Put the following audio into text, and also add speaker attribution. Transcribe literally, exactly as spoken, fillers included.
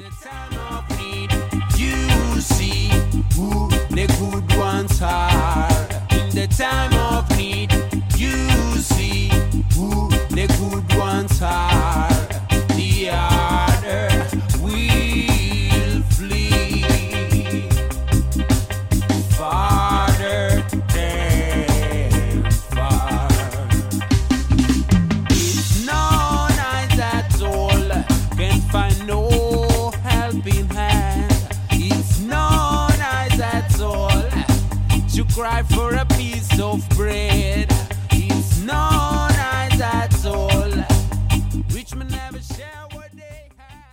Speaker 1: the time of need, you see who the good ones are. In the time of need, you see who the good ones are. The other will flee farther than far. It's no nice at all, can find no helping hand. It's no nice at all to cry for a piece of bread.